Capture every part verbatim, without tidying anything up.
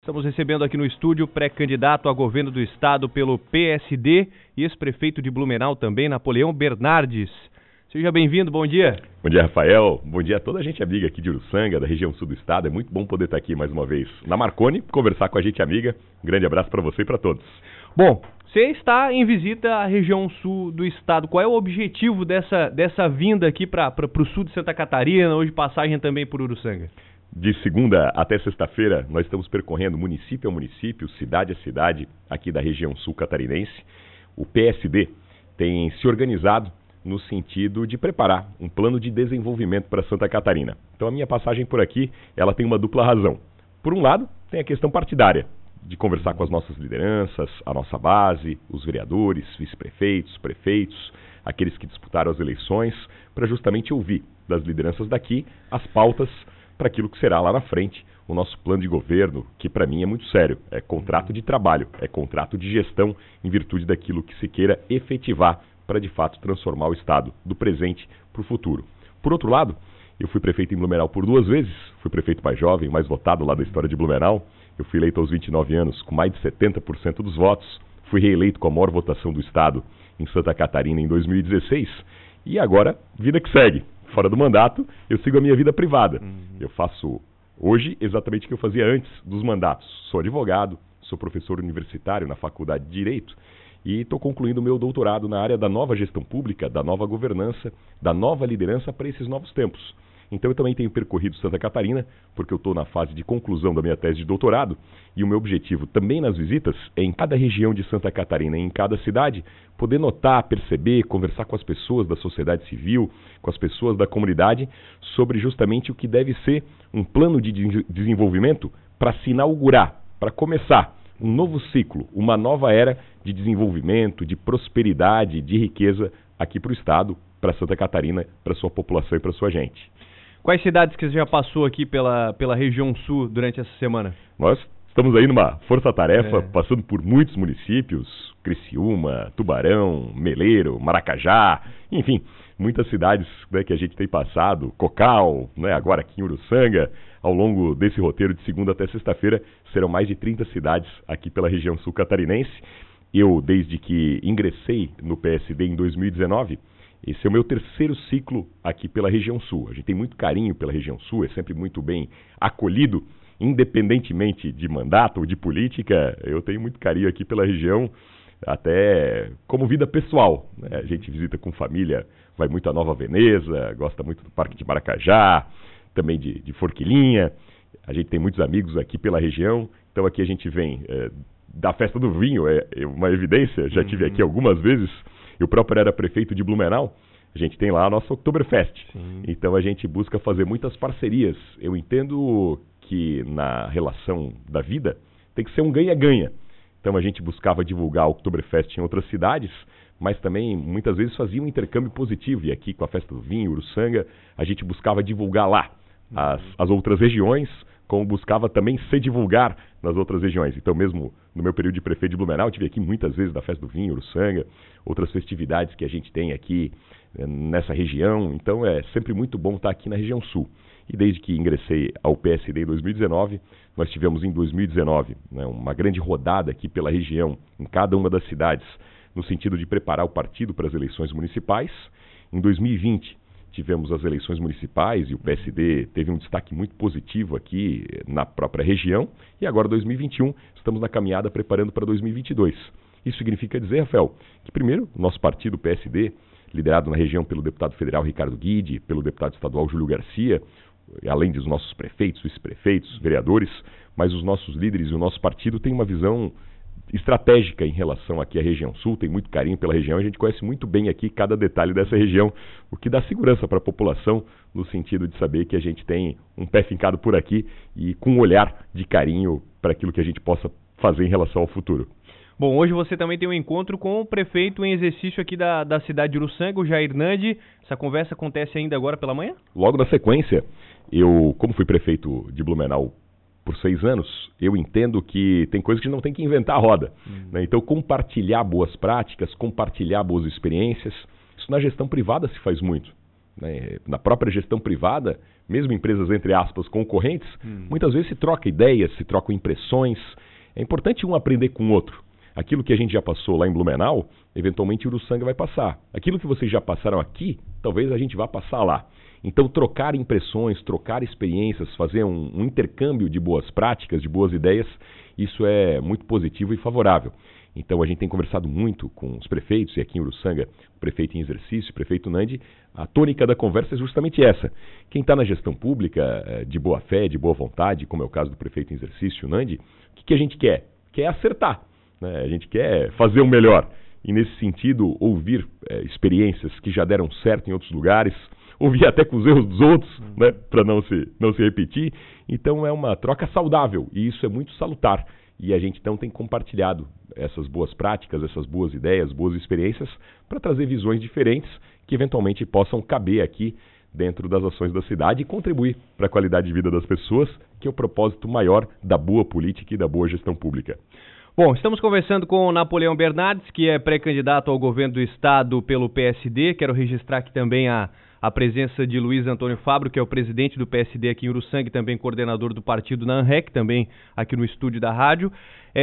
Estamos recebendo aqui no estúdio pré-candidato a governo do estado pelo P S D e ex-prefeito de Blumenau também, Napoleão Bernardes. Seja bem-vindo, bom dia. Bom dia, Rafael. Bom dia a toda a gente amiga aqui de Uruçanga, da região sul do estado. É muito bom poder estar aqui mais uma vez na Marconi, conversar com a gente amiga. Um grande abraço para você e para todos. Bom, você está em visita à região sul do estado. Qual é o objetivo dessa, dessa vinda aqui para o sul de Santa Catarina, hoje passagem também por Uruçanga? De segunda até sexta-feira, nós estamos percorrendo município a município, cidade a cidade, aqui da região sul catarinense. O P S D tem se organizado no sentido de preparar um plano de desenvolvimento para Santa Catarina. Então a minha passagem por aqui, ela tem uma dupla razão. Por um lado, tem a questão partidária, de conversar com as nossas lideranças, a nossa base, os vereadores, vice-prefeitos, prefeitos, aqueles que disputaram as eleições, para justamente ouvir das lideranças daqui as pautas para aquilo que será lá na frente o nosso plano de governo, que para mim é muito sério. É contrato de trabalho, é contrato de gestão em virtude daquilo que se queira efetivar para de fato transformar o estado do presente para o futuro. Por outro lado, eu fui prefeito em Blumenau por duas vezes, fui prefeito mais jovem, mais votado lá da história de Blumenau. Eu fui eleito aos vinte e nove anos com mais de setenta por cento dos votos, fui reeleito com a maior votação do estado em Santa Catarina em dois mil e dezesseis e agora, vida que segue. Fora do mandato, eu sigo a minha vida privada. Uhum. Eu faço hoje exatamente o que eu fazia antes dos mandatos. Sou advogado, sou professor universitário na Faculdade de Direito e estou concluindo o meu doutorado na área da nova gestão pública, da nova governança, da nova liderança para esses novos tempos. Então eu também tenho percorrido Santa Catarina, porque eu estou na fase de conclusão da minha tese de doutorado, e o meu objetivo também nas visitas é em cada região de Santa Catarina, em cada cidade, poder notar, perceber, conversar com as pessoas da sociedade civil, com as pessoas da comunidade, sobre justamente o que deve ser um plano de desenvolvimento para se inaugurar, para começar um novo ciclo, uma nova era de desenvolvimento, de prosperidade, de riqueza aqui para o estado, para Santa Catarina, para sua população e para sua gente. Quais cidades que você já passou aqui pela, pela região sul durante essa semana? Nós estamos aí numa força-tarefa, é. passando por muitos municípios, Criciúma, Tubarão, Meleiro, Maracajá, enfim, muitas cidades, né, que a gente tem passado, Cocal, né, agora aqui em Uruçanga. Ao longo desse roteiro de segunda até sexta-feira, serão mais de trinta cidades aqui pela região sul catarinense. Eu, desde que ingressei no P S D em dois mil e dezenove, esse é o meu terceiro ciclo aqui pela região sul. A gente tem muito carinho pela região sul, é sempre muito bem acolhido, independentemente de mandato ou de política. Eu tenho muito carinho aqui pela região, até como vida pessoal, né? A gente visita com família, vai muito a Nova Veneza, gosta muito do Parque de Maracajá, também de, de Forquilinha. A gente tem muitos amigos aqui pela região, então aqui a gente vem é, da festa do vinho, é, é uma evidência, já tive aqui algumas vezes. Eu próprio era prefeito de Blumenau, a gente tem lá a nossa Oktoberfest. Sim. Então a gente busca fazer muitas parcerias. Eu entendo que na relação da vida tem que ser um ganha-ganha. Então a gente buscava divulgar a Oktoberfest em outras cidades, mas também muitas vezes fazia um intercâmbio positivo. E aqui com a Festa do Vinho, Uruçanga, a gente buscava divulgar lá as, as outras regiões, como buscava também se divulgar nas outras regiões. Então, mesmo no meu período de prefeito de Blumenau, eu tive aqui muitas vezes da Festa do Vinho, Uruçanga, outras festividades que a gente tem aqui eh, nessa região. Então, é sempre muito bom estar aqui na região sul. E desde que ingressei ao P S D em dois mil e dezenove, nós tivemos em dois mil e dezenove, né, uma grande rodada aqui pela região, em cada uma das cidades, no sentido de preparar o partido para as eleições municipais. Em dois mil e vinte, tivemos as eleições municipais e o P S D teve um destaque muito positivo aqui na própria região. E agora, dois mil e vinte e um, estamos na caminhada preparando para dois mil e vinte e dois. Isso significa dizer, Rafael, que primeiro, o nosso partido, o P S D, liderado na região pelo deputado federal Ricardo Guide, pelo deputado estadual Júlio Garcia, além dos nossos prefeitos, vice-prefeitos, vereadores, mas os nossos líderes e o nosso partido têm uma visão estratégica em relação aqui à região sul, tem muito carinho pela região, a gente conhece muito bem aqui cada detalhe dessa região, o que dá segurança para a população, no sentido de saber que a gente tem um pé fincado por aqui e com um olhar de carinho para aquilo que a gente possa fazer em relação ao futuro. Bom, hoje você também tem um encontro com o prefeito em exercício aqui da, da cidade de Uruçanga, o Jair Nandi. Essa conversa acontece ainda agora pela manhã? Logo na sequência, eu, como fui prefeito de Blumenau por seis anos, eu entendo que tem coisas que não tem que inventar a roda. Hum. Né? Então, compartilhar boas práticas, compartilhar boas experiências, isso na gestão privada se faz muito. né? Na própria gestão privada, mesmo empresas, entre aspas, concorrentes, hum. muitas vezes se troca ideias, se trocam impressões. É importante um aprender com o outro. Aquilo que a gente já passou lá em Blumenau, eventualmente Uruçanga vai passar. Aquilo que vocês já passaram aqui, talvez a gente vá passar lá. Então, trocar impressões, trocar experiências, fazer um, um intercâmbio de boas práticas, de boas ideias, isso é muito positivo e favorável. Então, a gente tem conversado muito com os prefeitos, e aqui em Uruçanga, o prefeito em exercício, o prefeito Nandi, a tônica da conversa é justamente essa. Quem está na gestão pública, de boa fé, de boa vontade, como é o caso do prefeito em exercício, Nandi, o que, que a gente quer? Quer acertar, né? A gente quer fazer o melhor. E, nesse sentido, ouvir é, experiências que já deram certo em outros lugares, ouvir até com os erros dos outros, uhum. né, para não se, não se repetir. Então, é uma troca saudável, e isso é muito salutar. E a gente, então, tem compartilhado essas boas práticas, essas boas ideias, boas experiências, para trazer visões diferentes que, eventualmente, possam caber aqui dentro das ações da cidade e contribuir para a qualidade de vida das pessoas, que é o propósito maior da boa política e da boa gestão pública. Bom, estamos conversando com o Napoleão Bernardes, que é pré-candidato ao governo do Estado pelo P S D. Quero registrar aqui também a, a presença de Luiz Antônio Fabro, que é o presidente do P S D aqui em Uruçanga e também coordenador do partido na ANREC, também aqui no estúdio da rádio.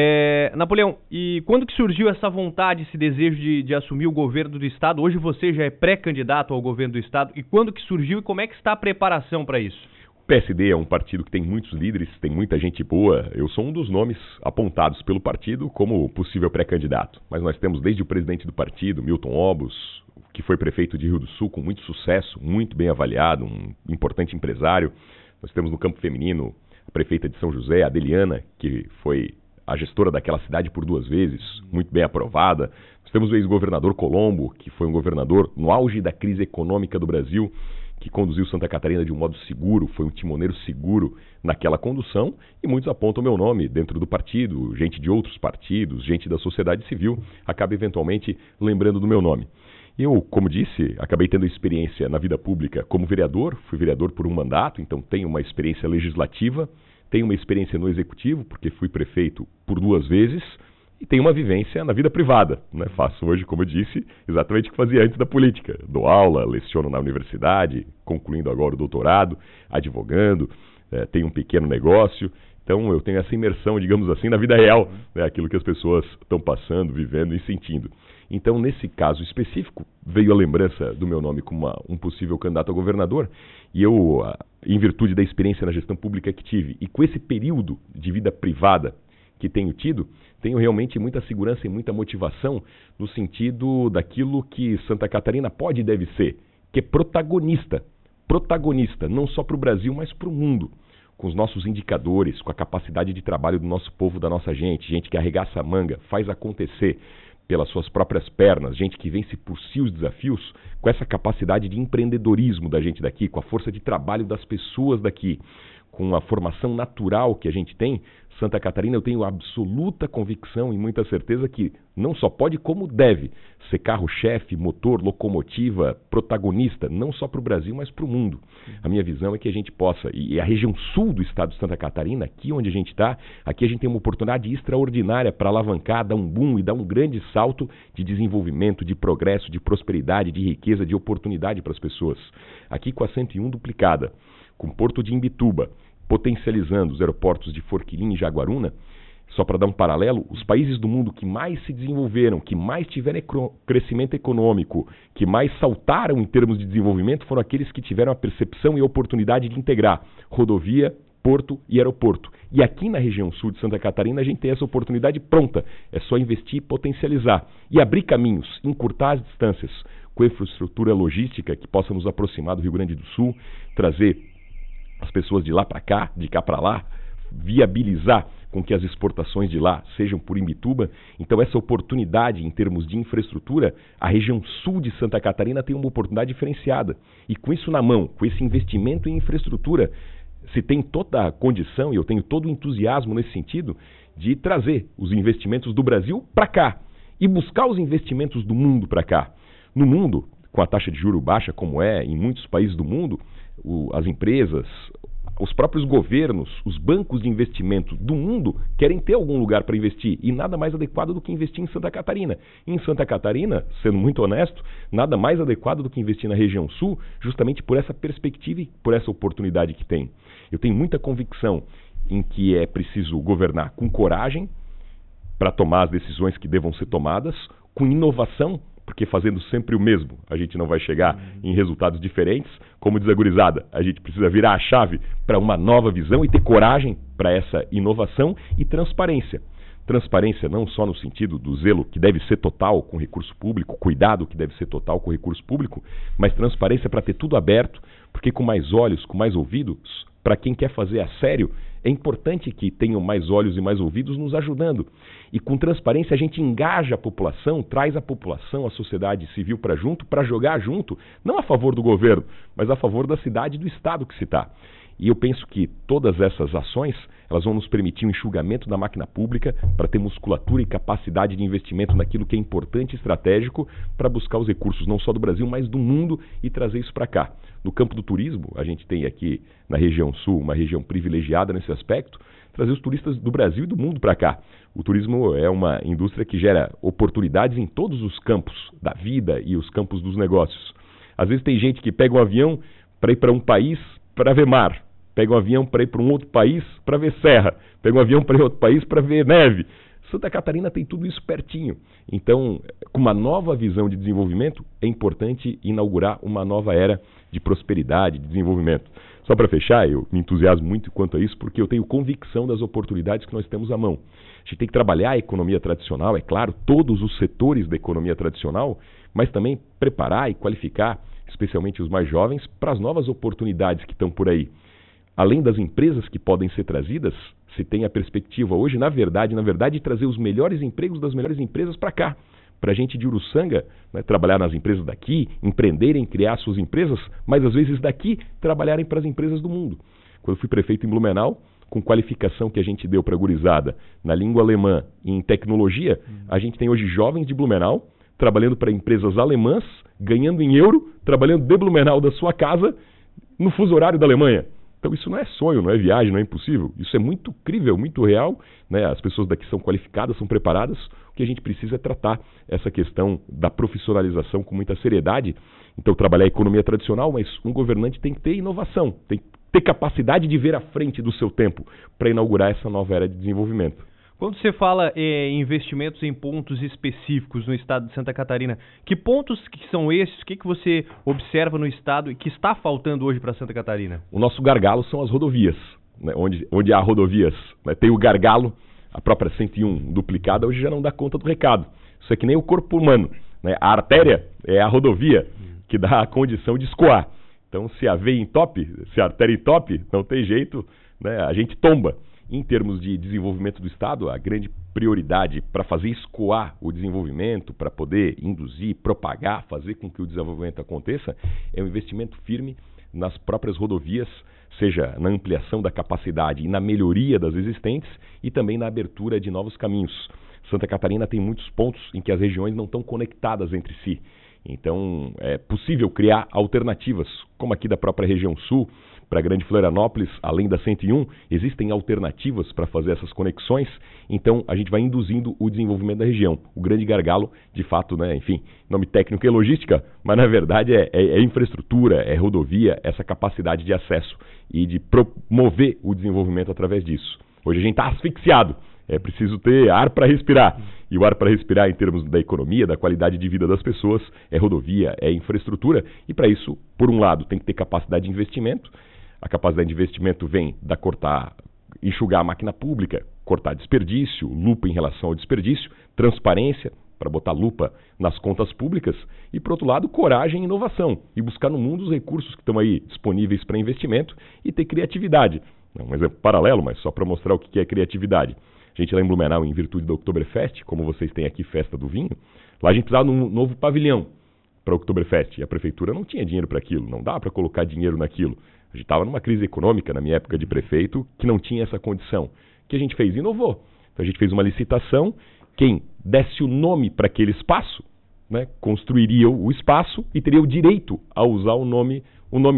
É, Napoleão, e quando que surgiu essa vontade, esse desejo de, de assumir o governo do Estado? Hoje você já é pré-candidato ao governo do Estado. E quando que surgiu e como é que está a preparação para isso? O P S D é um partido que tem muitos líderes, tem muita gente boa. Eu sou um dos nomes apontados pelo partido como possível pré-candidato. Mas nós temos desde o presidente do partido, Milton Obus, que foi prefeito de Rio do Sul com muito sucesso, muito bem avaliado, um importante empresário. Nós temos no campo feminino a prefeita de São José, Adeliana, que foi a gestora daquela cidade por duas vezes, muito bem aprovada. Nós temos o ex-governador Colombo, que foi um governador no auge da crise econômica do Brasil, que conduziu Santa Catarina de um modo seguro, foi um timoneiro seguro naquela condução, e muitos apontam meu nome dentro do partido, gente de outros partidos, gente da sociedade civil, acaba eventualmente lembrando do meu nome. Eu, como disse, acabei tendo experiência na vida pública como vereador, fui vereador por um mandato, então tenho uma experiência legislativa, tenho uma experiência no executivo, porque fui prefeito por duas vezes, e tenho uma vivência na vida privada, né? Faço hoje, como eu disse, exatamente o que fazia antes da política. Dou aula, leciono na universidade, concluindo agora o doutorado, advogando, eh, tenho um pequeno negócio. Então eu tenho essa imersão, digamos assim, na vida real, né? Aquilo que as pessoas estão passando, vivendo e sentindo. Então, nesse caso específico, veio a lembrança do meu nome como uma, um possível candidato a governador, e eu, em virtude da experiência na gestão pública que tive, e com esse período de vida privada que tenho tido, tenho realmente muita segurança e muita motivação no sentido daquilo que Santa Catarina pode e deve ser, que é protagonista, protagonista, não só para o Brasil, mas para o mundo, com os nossos indicadores, com a capacidade de trabalho do nosso povo, da nossa gente, gente que arregaça a manga, faz acontecer pelas suas próprias pernas, gente que vence por si os desafios, com essa capacidade de empreendedorismo da gente daqui, com a força de trabalho das pessoas daqui, com a formação natural que a gente tem, Santa Catarina, eu tenho absoluta convicção e muita certeza que não só pode, como deve ser carro-chefe, motor, locomotiva, protagonista, não só para o Brasil, mas para o mundo. A minha visão é que a gente possa, e a região sul do estado de Santa Catarina, aqui onde a gente está, aqui a gente tem uma oportunidade extraordinária para alavancar, dar um boom e dar um grande salto de desenvolvimento, de progresso, de prosperidade, de riqueza, de oportunidade para as pessoas. Aqui com a cento e um duplicada, com o Porto de Imbituba, potencializando os aeroportos de Forquilim e Jaguaruna, só para dar um paralelo, os países do mundo que mais se desenvolveram, que mais tiveram crescimento econômico, que mais saltaram em termos de desenvolvimento, foram aqueles que tiveram a percepção e a oportunidade de integrar rodovia, porto e aeroporto. E aqui na região sul de Santa Catarina a gente tem essa oportunidade pronta. É só investir e potencializar. E abrir caminhos, encurtar as distâncias com infraestrutura logística que possa nos aproximar do Rio Grande do Sul, trazer as pessoas de lá para cá, de cá para lá, viabilizar com que as exportações de lá sejam por Imbituba. Então essa oportunidade em termos de infraestrutura, a região sul de Santa Catarina tem uma oportunidade diferenciada. E com isso na mão, com esse investimento em infraestrutura, se tem toda a condição, e eu tenho todo o entusiasmo nesse sentido, de trazer os investimentos do Brasil para cá e buscar os investimentos do mundo para cá. No mundo, com a taxa de juros baixa como é em muitos países do mundo, o, as empresas, os próprios governos, os bancos de investimento do mundo querem ter algum lugar para investir e nada mais adequado do que investir em Santa Catarina. E em Santa Catarina, sendo muito honesto, nada mais adequado do que investir na região sul, justamente por essa perspectiva e por essa oportunidade que tem. Eu tenho muita convicção em que é preciso governar com coragem para tomar as decisões que devam ser tomadas, com inovação, porque fazendo sempre o mesmo, a gente não vai chegar uhum. em resultados diferentes. Como diz a gurizada, a gente precisa virar a chave para uma nova visão e ter coragem para essa inovação e transparência. Transparência não só no sentido do zelo que deve ser total com recurso público, cuidado que deve ser total com recurso público, mas transparência para ter tudo aberto, porque com mais olhos, com mais ouvidos, para quem quer fazer a sério, é importante que tenham mais olhos e mais ouvidos nos ajudando. E com transparência a gente engaja a população, traz a população, a sociedade civil para junto, para jogar junto, não a favor do governo, mas a favor da cidade e do estado que se está. E eu penso que todas essas ações, elas vão nos permitir um enxugamento da máquina pública para ter musculatura e capacidade de investimento naquilo que é importante e estratégico para buscar os recursos não só do Brasil, mas do mundo e trazer isso para cá. No campo do turismo, a gente tem aqui na região sul uma região privilegiada nesse aspecto, trazer os turistas do Brasil e do mundo para cá. O turismo é uma indústria que gera oportunidades em todos os campos da vida e os campos dos negócios. Às vezes tem gente que pega um avião para ir para um país para ver mar, pega um avião para ir para um outro país para ver serra, pega um avião para ir outro país para ver neve. Santa Catarina tem tudo isso pertinho. Então, com uma nova visão de desenvolvimento, é importante inaugurar uma nova era de prosperidade, de desenvolvimento. Só para fechar, eu me entusiasmo muito quanto a isso, porque eu tenho convicção das oportunidades que nós temos à mão. A gente tem que trabalhar a economia tradicional, é claro, todos os setores da economia tradicional, mas também preparar e qualificar, especialmente os mais jovens, para as novas oportunidades que estão por aí. Além das empresas que podem ser trazidas, se tem a perspectiva hoje, na verdade, na verdade, de trazer os melhores empregos das melhores empresas para cá. Para a gente de Uruçanga, né, trabalhar nas empresas daqui, empreenderem, criar suas empresas, mas às vezes daqui trabalharem para as empresas do mundo. Quando eu fui prefeito em Blumenau, com qualificação que a gente deu para a gurizada na língua alemã e em tecnologia, uhum. a gente tem hoje jovens de Blumenau trabalhando para empresas alemãs, ganhando em euro, trabalhando de Blumenau da sua casa, no fuso horário da Alemanha. Então isso não é sonho, não é viagem, não é impossível. Isso é muito crível, muito real, né? As pessoas daqui são qualificadas, são preparadas. O que a gente precisa é tratar essa questão da profissionalização com muita seriedade. Então trabalhar a economia tradicional, mas um governante tem que ter inovação, tem que ter capacidade de ver à frente do seu tempo para inaugurar essa nova era de desenvolvimento. Quando você fala eh, em investimentos em pontos específicos no estado de Santa Catarina, que pontos que são esses? O que, que você observa no estado e que está faltando hoje para Santa Catarina? O nosso gargalo são as rodovias, né? onde, onde há rodovias, né? Tem o gargalo, a própria cento e um duplicada hoje já não dá conta do recado. Isso é que nem o corpo humano, né? A artéria é a rodovia que dá a condição de escoar. Então se a veia entope, se a artéria entope, não tem jeito, né? A gente tomba. Em termos de desenvolvimento do Estado, a grande prioridade para fazer escoar o desenvolvimento, para poder induzir, propagar, fazer com que o desenvolvimento aconteça, é um investimento firme nas próprias rodovias, seja na ampliação da capacidade e na melhoria das existentes e também na abertura de novos caminhos. Santa Catarina tem muitos pontos em que as regiões não estão conectadas entre si. Então, é possível criar alternativas, como aqui da própria região sul, para a Grande Florianópolis, além da cento e um, existem alternativas para fazer essas conexões, então a gente vai induzindo o desenvolvimento da região. O grande gargalo, de fato, né, enfim, nome técnico é logística, mas na verdade é, é, é infraestrutura, é rodovia, essa capacidade de acesso e de promover o desenvolvimento através disso. Hoje a gente está asfixiado, é preciso ter ar para respirar. E o ar para respirar em termos da economia, da qualidade de vida das pessoas, é rodovia, é infraestrutura. E para isso, por um lado, tem que ter capacidade de investimento. A capacidade de investimento vem da cortar, enxugar a máquina pública, cortar desperdício, lupa em relação ao desperdício, transparência, para botar lupa nas contas públicas. E, por outro lado, coragem e inovação. E buscar no mundo os recursos que estão aí disponíveis para investimento e ter criatividade. Um exemplo paralelo, mas só para mostrar o que é criatividade. A gente lá em Blumenau, em virtude da Oktoberfest, como vocês têm aqui Festa do Vinho, lá a gente precisava de um novo pavilhão para a Oktoberfest. E a prefeitura não tinha dinheiro para aquilo, não dá para colocar dinheiro naquilo. A gente estava numa crise econômica, na minha época de prefeito, que não tinha essa condição. O que a gente fez? Inovou. Então a gente fez uma licitação, quem desse o nome para aquele espaço, né, construiria o espaço e teria o direito a usar o nome, o nome lá.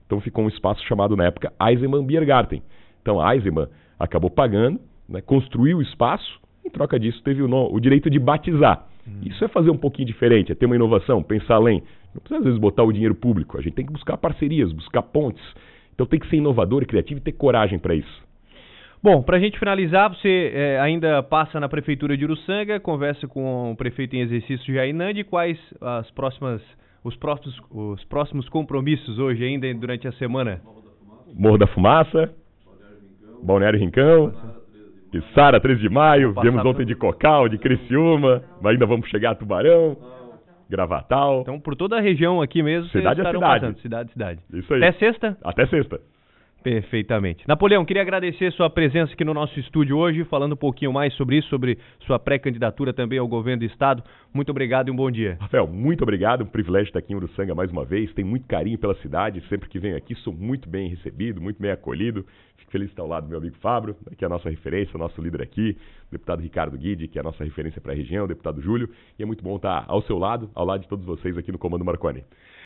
Então ficou um espaço chamado na época Eisenmann Biergarten. Então a Eisenmann acabou pagando, né, construiu o espaço, em troca disso teve o, no, o direito de batizar. Hum. Isso é fazer um pouquinho diferente, é ter uma inovação, pensar além. Não precisa às vezes botar o dinheiro público, a gente tem que buscar parcerias, buscar pontes. Então tem que ser inovador e criativo e ter coragem para isso. Bom, para a gente finalizar, você é, ainda passa na Prefeitura de Uruçanga, conversa com o prefeito em exercício Jair Nandi. Quais as próximas, os, próximos, os próximos compromissos hoje ainda durante a semana? Morro da Fumaça, Balneário Rincão, Içara, treze de maio, viemos ontem de Cocal, de Criciúma, ainda vamos chegar a Tubarão, Gravatal. Então por toda a região aqui mesmo, cidade vocês a estarão cidade. passando, cidade a cidade. Isso aí. Até sexta? Até sexta. Perfeitamente. Napoleão, queria agradecer sua presença aqui no nosso estúdio hoje, falando um pouquinho mais sobre isso, sobre sua pré-candidatura também ao governo do estado. Muito obrigado e um bom dia. Rafael, muito obrigado, um privilégio estar aqui em Uruçanga mais uma vez, tenho muito carinho pela cidade, sempre que venho aqui sou muito bem recebido, muito bem acolhido. Fico feliz de estar ao lado do meu amigo Fabro, que é a nossa referência, o nosso líder aqui, o deputado Ricardo Guidi, que é a nossa referência para a região, o deputado Júlio, e é muito bom estar ao seu lado, ao lado de todos vocês aqui no Comando Marconi.